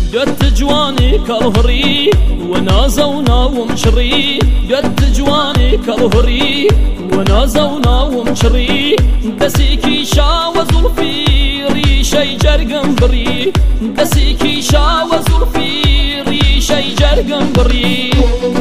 دوت جواني كالهري ونازونا ومشري دوت جواني كالهري ونازونا ومشري دسيكي شاوى زلفي ريشي جرقن بري دسيكي شاوى زلفي ريشي جرقن بري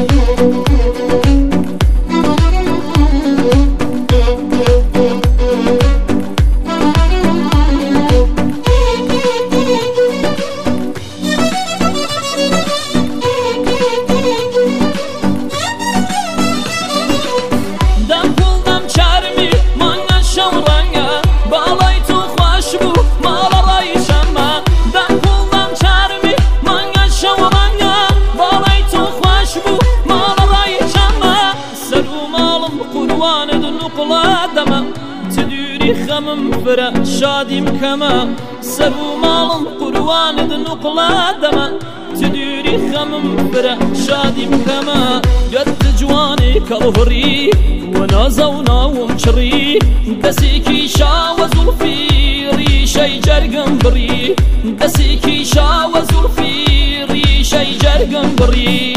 خمم فرا شادي مكما سرو مالم قروان دنقلا دما تدوري خمم فرا شادي مكما جد جواني كالهري ونازونا ومشري دسيكي شاوى زلفي ريشي جرقن بري دسيكي شاوى زلفي ريشي جرقن بري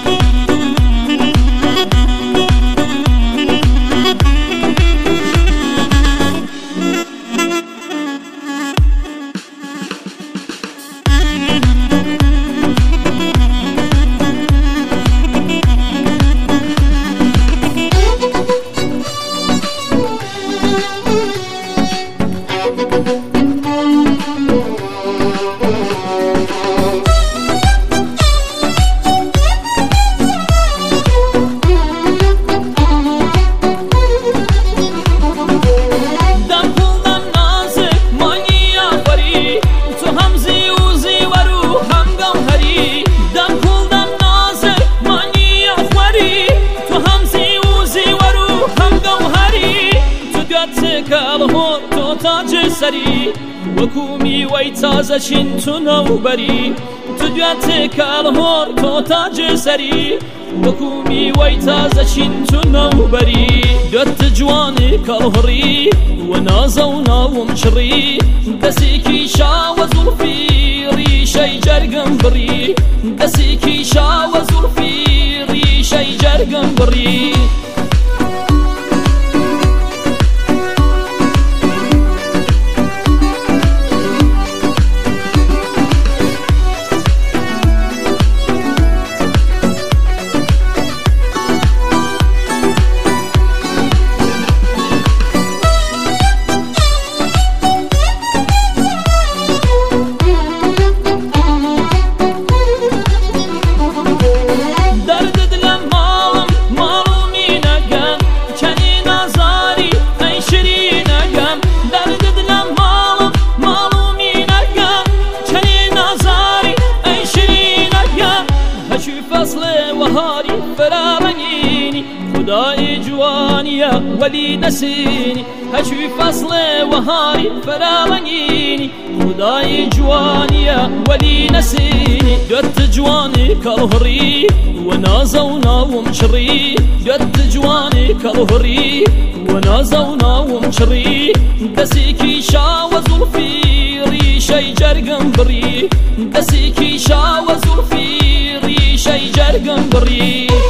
كالهور تو تاج سري وكومي ويتازا شنتو نوبري تدوات كالهور تو تاج سري وكومي ويتازا شنتو نوبري دوت جواني كالهري ونازونا ومشري دسيكي شاوى زلفي ريشي جرقن بري دسيكي شاوى زلفي ريشي جرقن بري وهاري فرامنيني خداي جوانيا ولي نسيني هشوي فصل وهاري فرامنيني خداي جوانيا ولي نسيني دوت جواني كالهري ونازونا ومشري دوت جواني كالهري ونازونا ومشري دسيكي شاوى زلفي ريشي جرقن بري دسيكي شاوى زلفي ريشي جرقن بري